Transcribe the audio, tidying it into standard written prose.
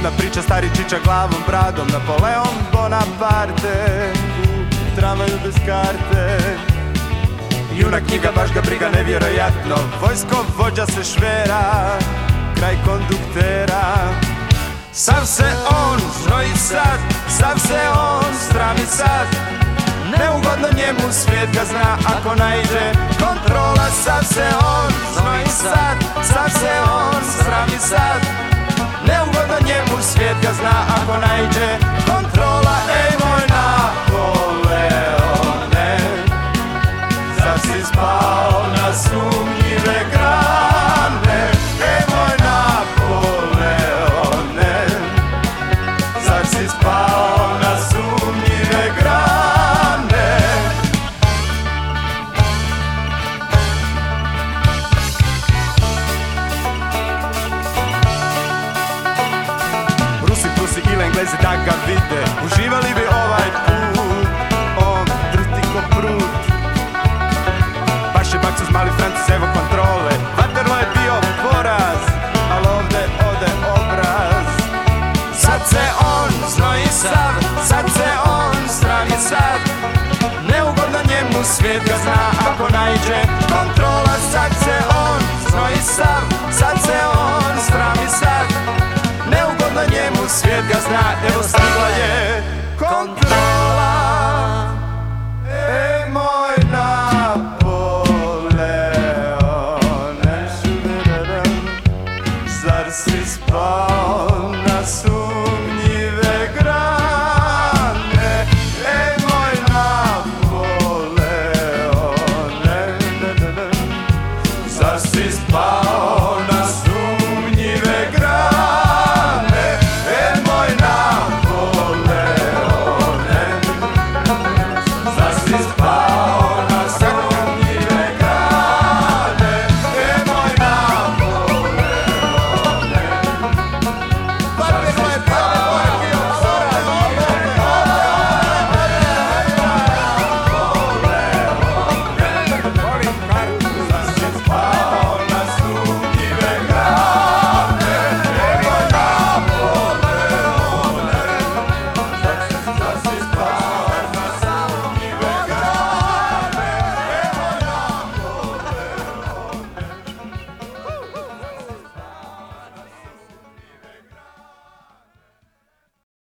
Divna priča, stari čiča glavom, bradom, Napoleon Bonaparte u tramvaju bez karte. Junak knjiga, baš ga briga, nevjerojatno, vojsko vođa se švera, kraj konduktera. Sav se on znoji sad, sav se on strami sad, neugodno njemu, svijet ga zna ako naiđe kontrola. Sav se on znoji sad, sav se on strami sad, neugodno njemu, svijet ga zna ako naiđe kontrola. Ej moj Napoleone, zar si spao na sumnjive grane? Ej moj Napoleone, zar si spao na sumnjive grane? Rusi, Prusi ili Englezi da ga vide, uživali bi ovaj put, on drti ko prut. Baš je Baksuz, mali Francuz, evo kontrole, Waterloo je bio poraz, al ovde ode obraz. Sad se on znoji sav, sad se on strani sad, neugodno njemu, svijet ga zna ako naiđe kontrola. Sad se on znoji sav, sad se on strani sad, neugodno njemu, svijet ga zna, evo stigla je kontrola.